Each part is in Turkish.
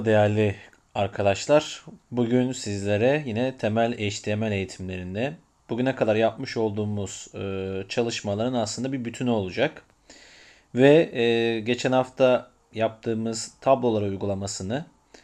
değerli arkadaşlar. Bugün sizlere yine temel HTML eğitimlerinde bugüne kadar yapmış olduğumuz çalışmaların aslında bir bütünü olacak. Ve geçen hafta yaptığımız tablolar uygulamasını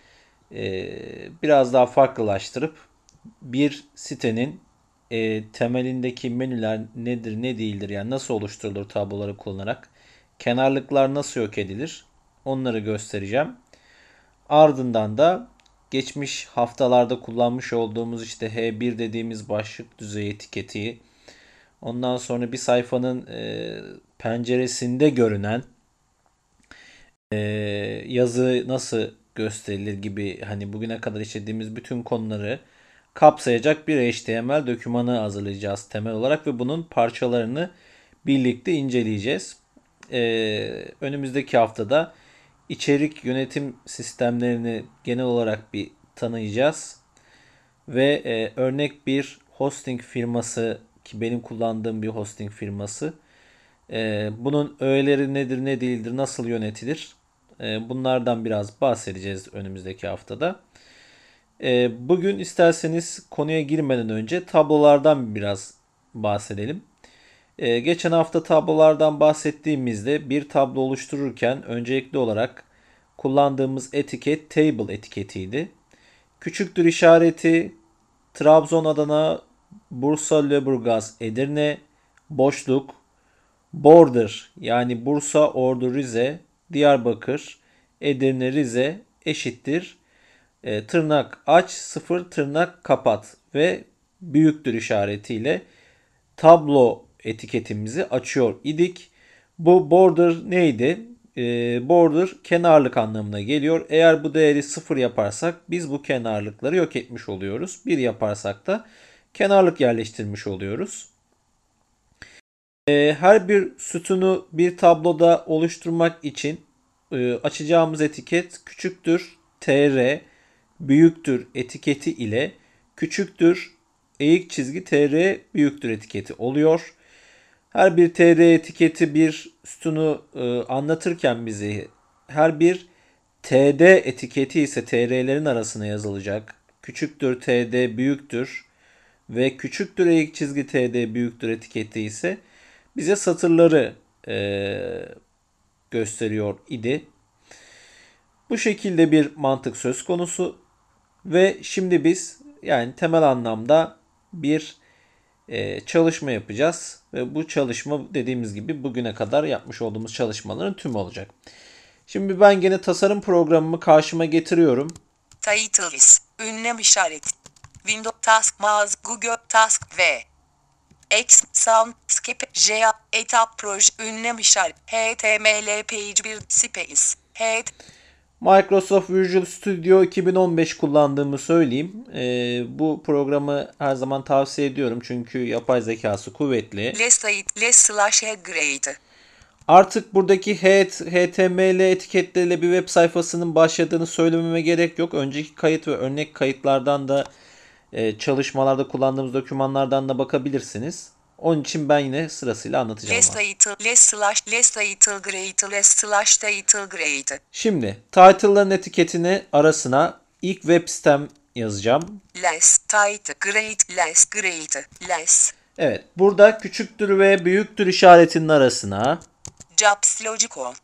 biraz daha farklılaştırıp bir sitenin temelindeki menüler nedir ne değildir, yani nasıl oluşturulur tabloları kullanarak, kenarlıklar nasıl yok edilir onları göstereceğim. Ardından da geçmiş haftalarda kullanmış olduğumuz işte H1 dediğimiz başlık düzey etiketi, ondan sonra bir sayfanın penceresinde görünen e, yazı nasıl gösterilir gibi, hani bugüne kadar işlediğimiz bütün konuları kapsayacak bir HTML dokümanı hazırlayacağız temel olarak ve bunun parçalarını birlikte inceleyeceğiz. Önümüzdeki haftada içerik yönetim sistemlerini genel olarak bir tanıyacağız. Ve örnek bir hosting firması, ki benim kullandığım bir hosting firması. Bunun öğeleri nedir ne değildir, nasıl yönetilir? Bunlardan biraz bahsedeceğiz önümüzdeki haftada. Bugün isterseniz konuya girmeden önce tablolardan biraz bahsedelim. Geçen hafta tablolardan bahsettiğimizde bir tablo oluştururken öncelikli olarak kullandığımız etiket table etiketiydi. Küçüktür işareti Trabzon, Adana, Bursa, Lüleburgaz, Edirne, boşluk, border yani Bursa, Ordu, Rize, Diyarbakır, Edirne, Rize eşittir. Tırnak aç, sıfır tırnak kapat ve büyüktür işaretiyle tablo etiketimizi açıyor idik. Bu border neydi? Border kenarlık anlamına geliyor. Eğer bu değeri 0 yaparsak biz bu kenarlıkları yok etmiş oluyoruz. 1 yaparsak da kenarlık yerleştirmiş oluyoruz. Her bir sütunu bir tabloda oluşturmak için açacağımız etiket küçüktür tr, büyüktür etiketi ile küçüktür eğik çizgi tr büyüktür etiketi oluyor. Her bir tr etiketi bir sütunu anlatırken bize her bir td etiketi ise tr'lerin arasına yazılacak. Küçüktür td büyüktür ve küçüktür eğik çizgi td büyüktür etiketi ise bize satırları gösteriyor idi. Bu şekilde bir mantık söz konusu ve şimdi biz yani temel anlamda bir çalışma yapacağız ve bu çalışma dediğimiz gibi bugüne kadar yapmış olduğumuz çalışmaların tümü olacak. Şimdi ben gene tasarım programımı karşıma getiriyorum. Titles, ünlem işareti, Windows Task Mouse, Google Task ve X, Soundscape, GA, Etap Proje, ünlem işareti, HTML Page 1, Space, Microsoft Visual Studio 2015 kullandığımı söyleyeyim. Bu programı her zaman tavsiye ediyorum çünkü yapay zekası kuvvetli. /grade. Artık buradaki HTML etiketleriyle bir web sayfasının başladığını söylememe gerek yok. Önceki kayıt ve örnek kayıtlardan da çalışmalarda kullandığımız dokümanlardan da bakabilirsiniz. Onun için ben yine sırasıyla anlatacağım. /title Şimdi title'ların etiketini arasına ilk web sitem yazacağım. less. Evet, burada küçüktür ve büyüktür işaretinin arasına Jobs Logical.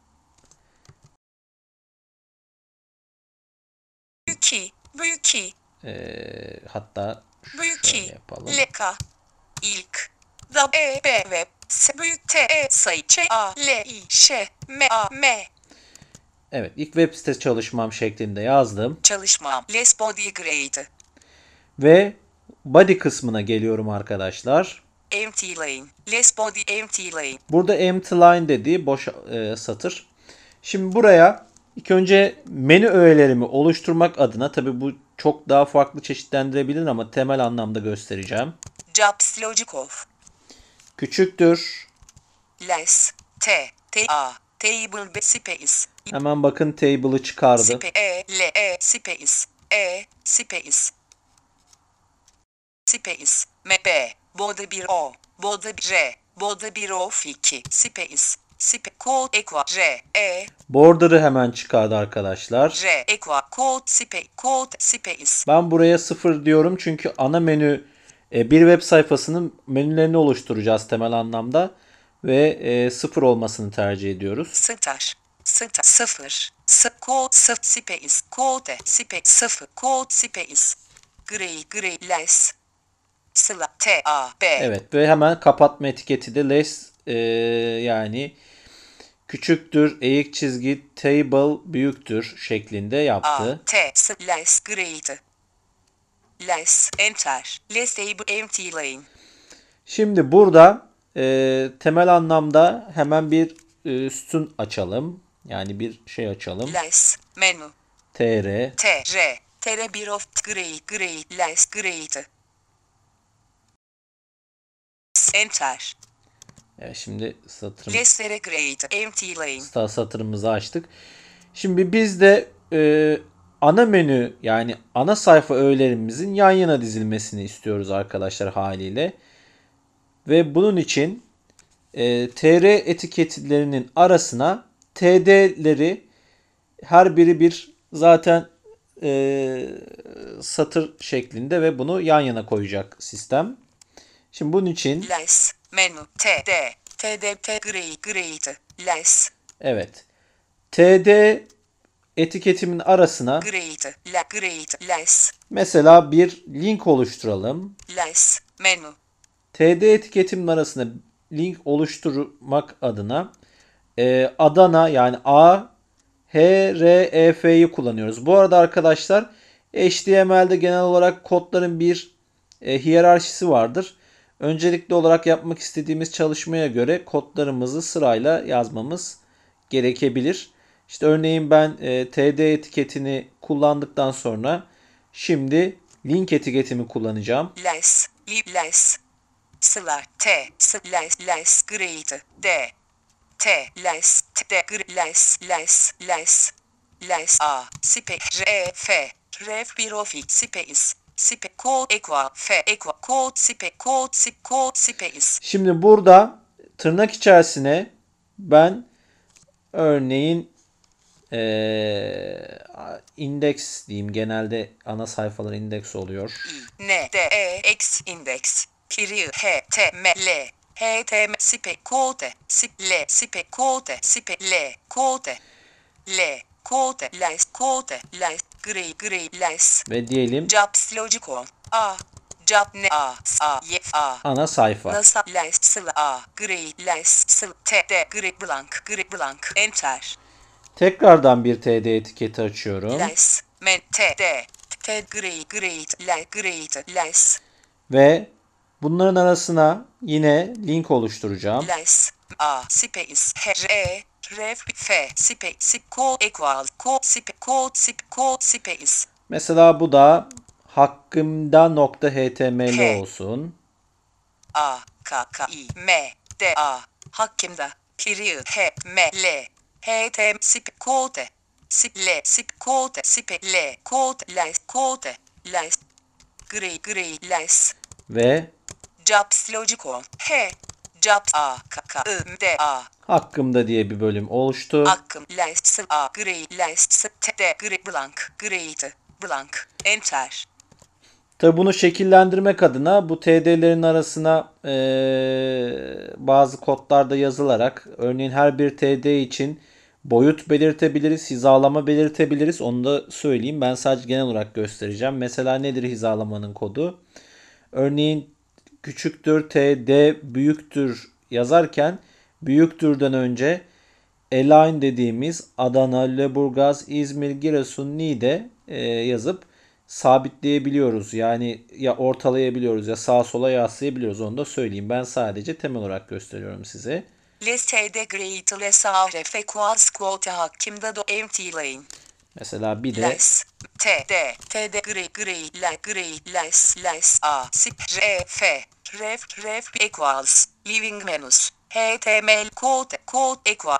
Büyük. hatta Büyük şöyle yapalım. Leka. İlk. Da e b web. Büyük t e sayı ç a l i ş m a m. Evet, ilk web sitesi çalışmam şeklinde yazdım. Çalışmam. Less body grade. Ve body kısmına geliyorum arkadaşlar. Empty lane. Less body empty lane. Burada empty line dediği boş satır. Şimdi buraya ilk önce menü öğelerimi oluşturmak adına, tabi bu çok daha farklı çeşitlendirebilir ama temel anlamda göstereceğim. Jobs logical. Küçüktür. Less. Table space. Hemen bakın table'ı çıkardı. Space. Bode 1 o. Bode 1 r. Bode 1 of 2. Space. Spe code equa R E Border'ı hemen çıkardı arkadaşlar. R equa code space. Ben buraya 0 diyorum çünkü ana menü bir web sayfasının menülerini oluşturacağız temel anlamda ve 0 olmasını tercih ediyoruz. Star 0 code space code space 0 code space gray less Sıla T A B. Evet ve hemen kapatma etiketi de less yani küçüktür, eğik çizgi, table büyüktür şeklinde yaptı. A T less great less enter less table empty lane. Şimdi burada temel anlamda hemen bir sütun açalım. Yani bir şey açalım. Less menü tr tr 1 of gray less great enter. Evet, şimdi Less great empty lane. satırımızı açtık. Şimdi biz de ana menü yani ana sayfa öğelerimizin yan yana dizilmesini istiyoruz arkadaşlar haliyle. Ve bunun için tr etiketlerinin arasına td'leri her biri bir zaten satır şeklinde ve bunu yan yana koyacak sistem. Şimdi bunun için Less menü td great less evet td etiketimin arasına great less mesela bir link oluşturalım. less menü td etiketimin arasına link oluşturmak adına Adana yani A href'yi kullanıyoruz. Bu arada arkadaşlar HTML'de genel olarak kodların bir hiyerarşisi vardır. Öncelikli olarak yapmak istediğimiz çalışmaya göre kodlarımızı sırayla yazmamız gerekebilir. İşte örneğin ben td etiketini kullandıktan sonra şimdi link etiketimi kullanacağım. less less great less a space ref 1 of space code equa code space. Şimdi burada tırnak içerisine ben örneğin indeks diyeyim. Genelde ana sayfalar indeks oluyor. N D E X index period H T M L H T M spe code L spe code L code L code less gray less Ve diyelim jobs logical a job ne a y a ana sayfa. nasa less sıla a gray less sıla t d gray blank enter Tekrardan bir td etiketi açıyorum. less men t d great less Ve bunların arasına yine link oluşturacağım. less a space r ref f space code equal code space. Mesela bu da hakkımda.html olsun. A K K I M D A hakkımda period H M L H T M sip code L sip code L code less gray less Ve jobs logical H jobs A K K I D A hakkımda diye bir bölüm oluştu. hakkım less A gray less T D great blank enter. Tabi bunu şekillendirmek adına bu TD'lerin arasına bazı kodlarda yazılarak örneğin her bir TD için boyut belirtebiliriz, hizalama belirtebiliriz. Onu da söyleyeyim. Ben sadece genel olarak göstereceğim. Mesela nedir hizalamanın kodu? Örneğin küçüktür, TD büyüktür yazarken büyüktürden önce align dediğimiz Adana, Lüleburgaz, İzmir, Giresun, Niğde yazıp sabitleyebiliyoruz. Yani ya ortalayabiliyoruz ya sağa sola yaslayabiliyoruz. Onu da söyleyeyim. Ben sadece temel olarak gösteriyorum size. Less TD great less A ref equals quote hakkımda do empty lane. Mesela bir de Less TD gray less A sip R F ref equals living menus HTML code equa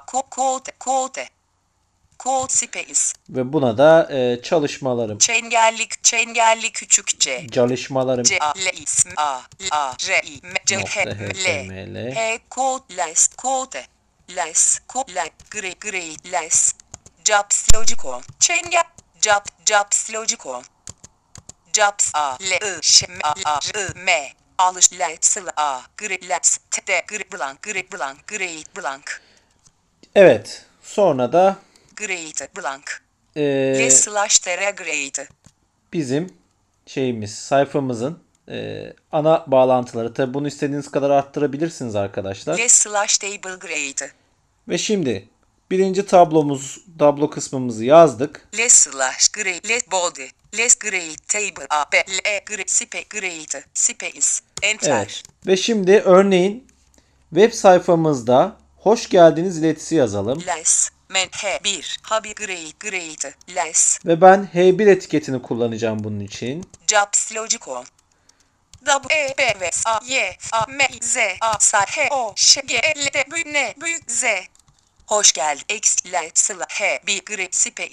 code space ve buna da çalışmalarım çengelli küçük c çalışmalarım c a l ism a r i m c h l .html h code less, grey, less, jobs logical, change, jobs logical, jobs a, l, I, ş, m, a, r, m, alış, let's, a, grey, let's, t, grey, blank, Evet. Sonra da great, blank, eee, less slash tere great, bizim sayfamızın ana bağlantıları. Tabi bunu istediğiniz kadar arttırabilirsiniz arkadaşlar. less slash table great, Ve şimdi birinci tablo kısmımızı yazdık. less slash grey, less body, less great table, a, b, l, e, great, space, enter, Evet. Ve şimdi örneğin web sayfamızda hoş geldiniz iletisi yazalım. less, men, h1, habi, great, less, Ve ben H1 etiketini kullanacağım bunun için. jobs logical, W, E, B, V, A, Y, A, M, Z, A, S, H, O, Ş, G, L, D, büyük Z. Hoş geldin. X, let's, H, B, great,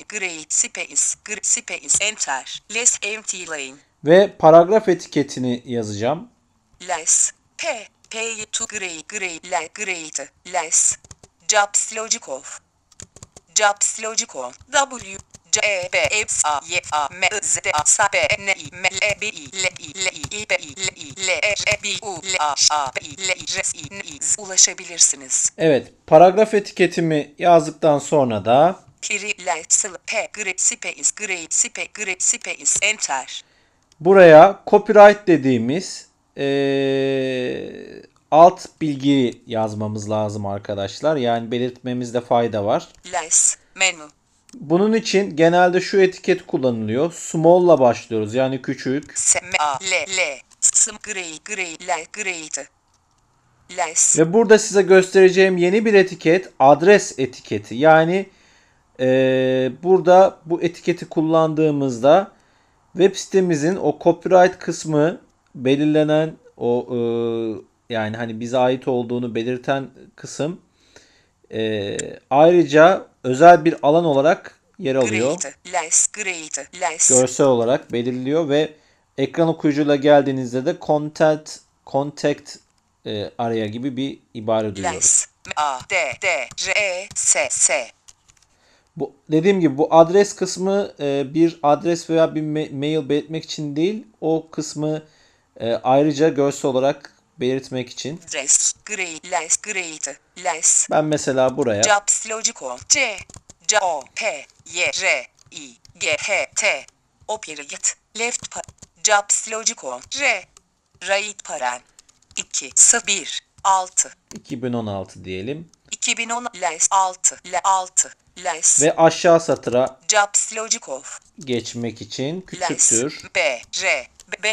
space, enter, less, empty lane, Ve paragraf etiketini yazacağım. less, P, to, great, less, jobs logical, W, C, E, B, F, A, Y, A, M, Z, A, S, B, N, I, M, L, B, I, L, I, L, I, B, I, L, I, L, E, R, B, U, L, A, Ş, A, B, I, L, I, R, S, I, N, I, Z ulaşabilirsiniz. Evet, paragraf etiketimi yazdıktan sonra da Let's, P, great, space, enter. buraya copyright dediğimiz alt bilgi yazmamız lazım arkadaşlar. Yani belirtmemizde fayda var. Less, menu, Bunun için genelde şu etiket kullanılıyor. Small'la başlıyoruz. Yani küçük. S, M, A, L, S, great, less, Ve burada size göstereceğim yeni bir etiket adres etiketi. Yani burada bu etiketi kullandığımızda web sitemizin o copyright kısmı belirlenen o yani hani bize ait olduğunu belirten kısım ayrıca özel bir alan olarak yer alıyor. less, Görsel olarak belirliyor ve ekran okuyucuyla geldiğinizde de contact area gibi bir ibare duyuyoruz. less, A, D, R, E, S. Bu dediğim gibi bu adres kısmı bir adres veya bir mail belirtmek için değil, o kısmı ayrıca görsel olarak belirtmek için. Dress, great, less, Ben mesela buraya jobs logical, C, O, P, Y, R, I, G, H, T, O period, left, jobs logical, right paren, 2, 1, 6, 2016 diyelim 2010, less, 6, less, ve aşağı satıra jobs logical, geçmek için less, küçüktür. B, R,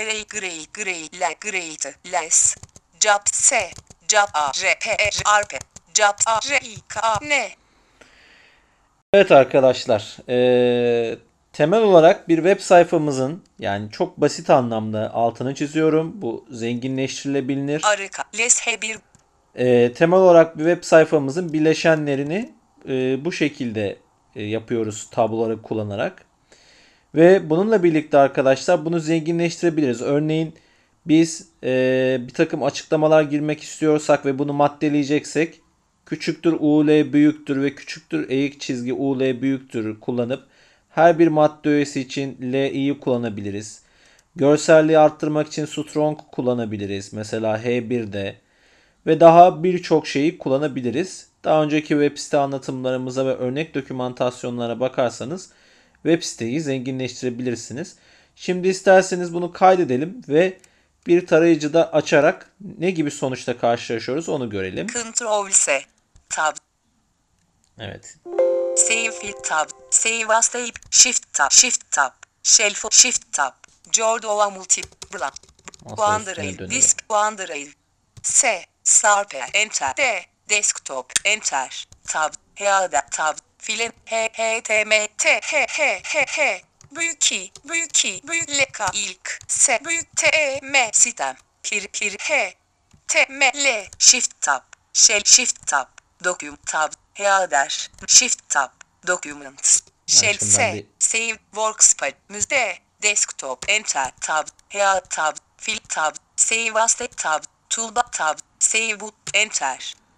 great, less, jobs, S, job, A, R, P, R, P, jobs, A, R, I, K, A, N, Evet arkadaşlar, temel olarak bir web sayfamızın, yani çok basit anlamda altını çiziyorum, bu zenginleştirilebilir. arka, less, H1, Temel olarak bir web sayfamızın bileşenlerini bu şekilde yapıyoruz tabloları kullanarak. Ve bununla birlikte arkadaşlar bunu zenginleştirebiliriz. Örneğin biz bir takım açıklamalar girmek istiyorsak ve bunu maddeleyeceksek küçüktür UL büyüktür ve küçüktür eğik çizgi UL büyüktür kullanıp her bir madde öğesi için LI'yi kullanabiliriz. Görselliği arttırmak için strong kullanabiliriz. Mesela H1'de ve daha birçok şeyi kullanabiliriz. Daha önceki web site anlatımlarımıza ve örnek dokümantasyonlara bakarsanız web siteyi zenginleştirebilirsiniz. Şimdi isterseniz bunu kaydedelim ve bir tarayıcıda açarak ne gibi sonuçta karşılaşıyoruz onu görelim. Ctrl S, Tab, Evet. Save Field Tab, Save As Tape, Shift Tab, Shelf, Shift Tab, Jordoa Multi, Blank, Masa üstüne OneDrive, dönelim. Disk, OneDrive, S, Sarper, Enter, D, Desktop, Enter, Tab, Heada, Tab, File, HTML, H, büyük leka, ilk, S, büyük T, M, sistem, H, T, M, L, Shift Tab, Shell, Shift Tab, Document Tab, Header, Shift Tab, Documents, Shell, şundan S, bir- Save, Workspace, Müzde, Desktop, Enter, Tab, Header Tab, Fill Tab, Save As Tab, Toolbar Tab, Save Boot, Enter.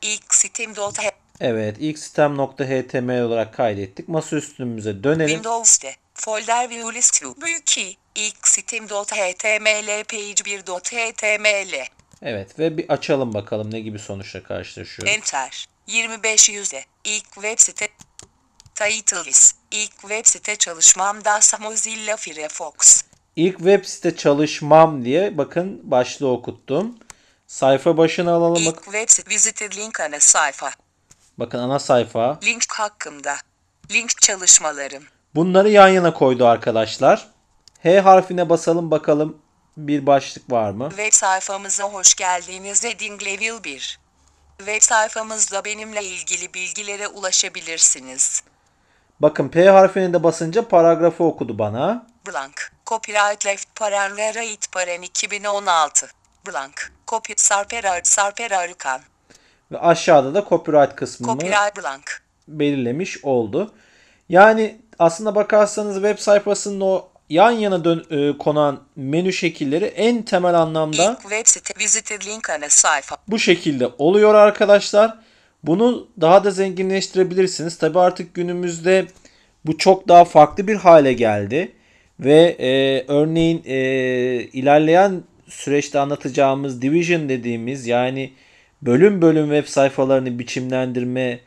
ilk sitem.html Evet, ilk sistem.html olarak kaydettik. Masaüstümüze dönelim. Windows'te folder view list view büyük i ilk sitem.html page 1.html Evet ve bir açalım bakalım ne gibi sonuçla karşılaşıyoruz. Enter 2500'e ilk web site Titles ilk web site çalışmam DAS Mozilla Firefox İlk web site çalışmam diye bakın başlığı okuttum. Sayfa başına alalım. ilk web site visited link ana sayfa Bakın ana sayfa. link hakkında link çalışmalarım Bunları yan yana koydu arkadaşlar. H harfine basalım bakalım bir başlık var mı? web sayfamıza hoş geldiniz Heading Level 1 web sayfamızda benimle ilgili bilgilere ulaşabilirsiniz. Bakın P harfine de basınca paragrafı okudu bana. Blank. Copyright left paren ve right paren 2016. Blank. Copy Sarper Arıkan. Ve aşağıda da copyright kısmını Copyright blank. belirlemiş oldu. Yani aslında bakarsanız web sayfasının o yan yana konan menü şekilleri en temel anlamda İlk web site visited link ana sayfa. bu şekilde oluyor arkadaşlar. Bunu daha da zenginleştirebilirsiniz. Tabi artık günümüzde bu çok daha farklı bir hale geldi. Ve örneğin ilerleyen süreçte anlatacağımız division dediğimiz yani bölüm bölüm web sayfalarını biçimlendirme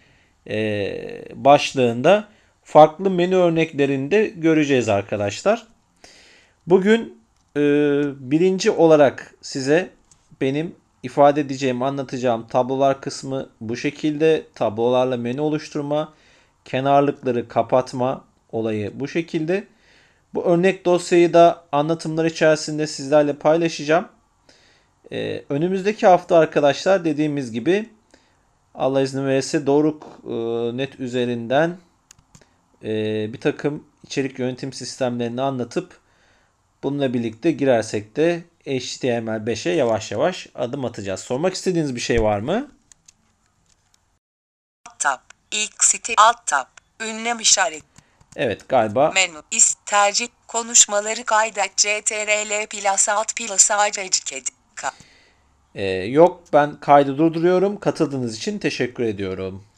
başlığında farklı menü örneklerini de göreceğiz arkadaşlar. Bugün birinci olarak size benim ifade edeceğim, anlatacağım tablolar kısmı bu şekilde. Tablolarla menü oluşturma, kenarlıkları kapatma olayı bu şekilde. Bu örnek dosyayı da anlatımlar içerisinde sizlerle paylaşacağım. Önümüzdeki hafta arkadaşlar dediğimiz gibi Allah izin verirse Doruk.net üzerinden bir takım içerik yönetim sistemlerini anlatıp bununla birlikte girersek de HTML5'e yavaş yavaş adım atacağız. Sormak istediğiniz bir şey var mı? Alt tab. İlk site alt tab. Ünlem işaret. Evet galiba. Menü. Tercih. Konuşmaları kaydet. CTRL plus alt plus acecik. Yok ben kaydı durduruyorum. Katıldığınız için teşekkür ediyorum.